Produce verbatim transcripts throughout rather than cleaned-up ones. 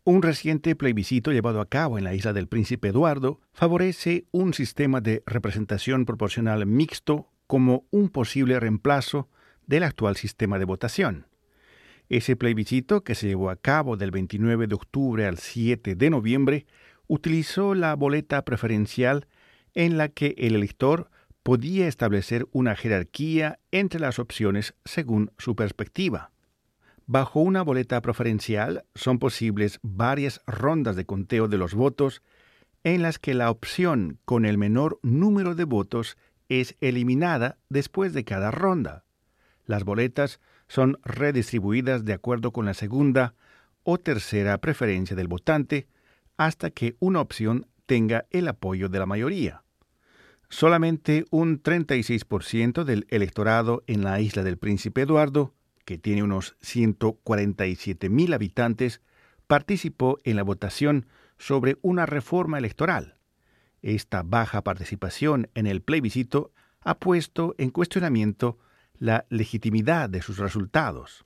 Un reciente plebiscito llevado a cabo en la isla del Príncipe Eduardo favorece un sistema de representación proporcional mixto como un posible reemplazo del actual sistema de votación. Ese plebiscito, que se llevó a cabo del veintinueve de octubre al siete de noviembre, utilizó la boleta preferencial en la que el elector podía establecer una jerarquía entre las opciones según su perspectiva. Bajo una boleta preferencial son posibles varias rondas de conteo de los votos en las que la opción con el menor número de votos es eliminada después de cada ronda. Las boletas son redistribuidas de acuerdo con la segunda o tercera preferencia del votante hasta que una opción tenga el apoyo de la mayoría. Solamente un treinta y seis por ciento del electorado en la isla del Príncipe Eduardo, que tiene unos ciento cuarenta y siete mil habitantes, participó en la votación sobre una reforma electoral. Esta baja participación en el plebiscito ha puesto en cuestionamiento la legitimidad de sus resultados.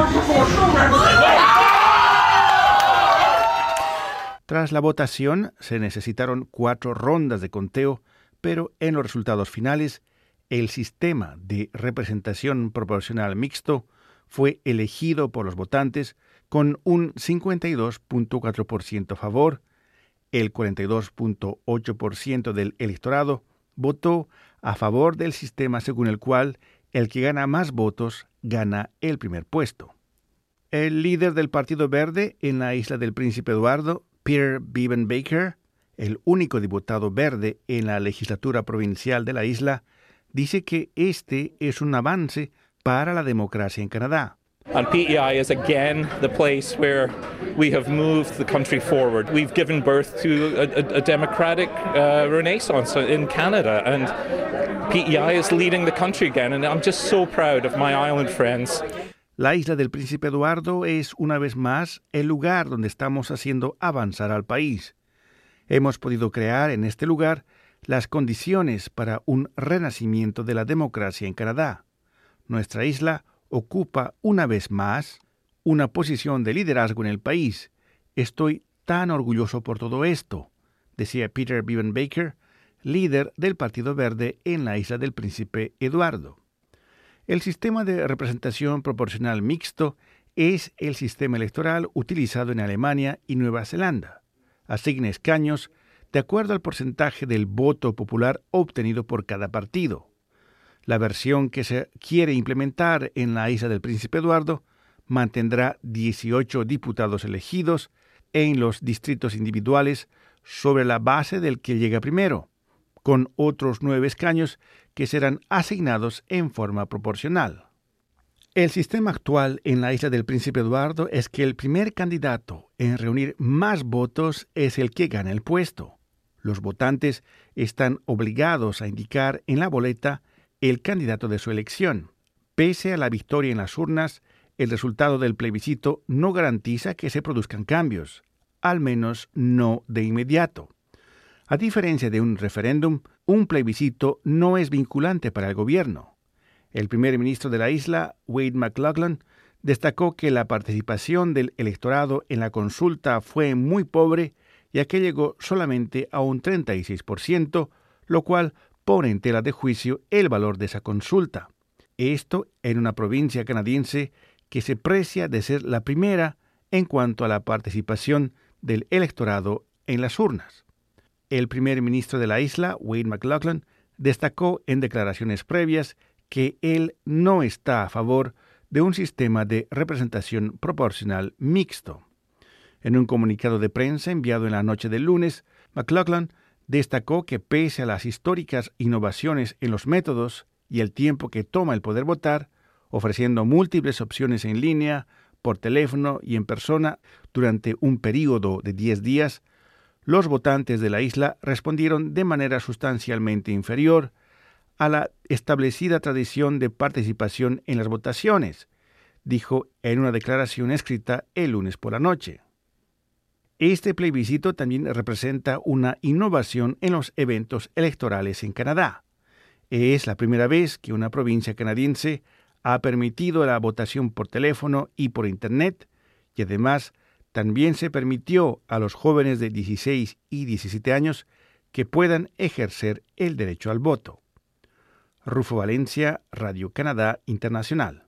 Tras la votación, se necesitaron cuatro rondas de conteo, pero en los resultados finales, el sistema de representación proporcional mixto fue elegido por los votantes con un cincuenta y dos punto cuatro por ciento a favor. El cuarenta y dos punto ocho por ciento del electorado votó a favor del sistema según el cual el que gana más votos gana el primer puesto. El líder del Partido Verde en la isla del Príncipe Eduardo, Peter Beaven-Baker, el único diputado verde en la legislatura provincial de la isla, dice que este es un avance para la democracia en Canadá. And P E I is again the place where we have moved the country forward. We've given birth to a, a, a democratic uh, renaissance in Canada, and P E I is leading the country again, and I'm just so proud of my island friends. La isla del Príncipe Eduardo es una vez más el lugar donde estamos haciendo avanzar al país. Hemos podido crear en este lugar las condiciones para un renacimiento de la democracia en Canadá. Nuestra isla ocupa una vez más una posición de liderazgo en el país. Estoy tan orgulloso por todo esto, decía Peter Beaven-Baker, líder del Partido Verde en la isla del Príncipe Eduardo. El sistema de representación proporcional mixto es el sistema electoral utilizado en Alemania y Nueva Zelanda. Asigna escaños de acuerdo al porcentaje del voto popular obtenido por cada partido. La versión que se quiere implementar en la isla del Príncipe Eduardo mantendrá dieciocho diputados elegidos en los distritos individuales sobre la base del que llega primero, con otros nueve escaños que serán asignados en forma proporcional. El sistema actual en la isla del Príncipe Eduardo es que el primer candidato en reunir más votos es el que gana el puesto. Los votantes están obligados a indicar en la boleta el candidato de su elección. Pese a la victoria en las urnas, el resultado del plebiscito no garantiza que se produzcan cambios, al menos no de inmediato. A diferencia de un referéndum, un plebiscito no es vinculante para el gobierno. El primer ministro de la isla, Wade McLaughlin, destacó que la participación del electorado en la consulta fue muy pobre, ya que llegó solamente a un treinta y seis por ciento, lo cual pone en tela de juicio el valor de esa consulta. Esto en una provincia canadiense que se precia de ser la primera en cuanto a la participación del electorado en las urnas. El primer ministro de la isla, Wade McLaughlin, destacó en declaraciones previas que él no está a favor de un sistema de representación proporcional mixto. En un comunicado de prensa enviado en la noche del lunes, McLaughlin destacó que pese a las históricas innovaciones en los métodos y el tiempo que toma el poder votar, ofreciendo múltiples opciones en línea, por teléfono y en persona durante un período de diez días, los votantes de la isla respondieron de manera sustancialmente inferior a la establecida tradición de participación en las votaciones, dijo en una declaración escrita el lunes por la noche. Este plebiscito también representa una innovación en los eventos electorales en Canadá. Es la primera vez que una provincia canadiense ha permitido la votación por teléfono y por Internet, y además también se permitió a los jóvenes de dieciséis y diecisiete años que puedan ejercer el derecho al voto. Rufo Valencia, Radio Canadá Internacional.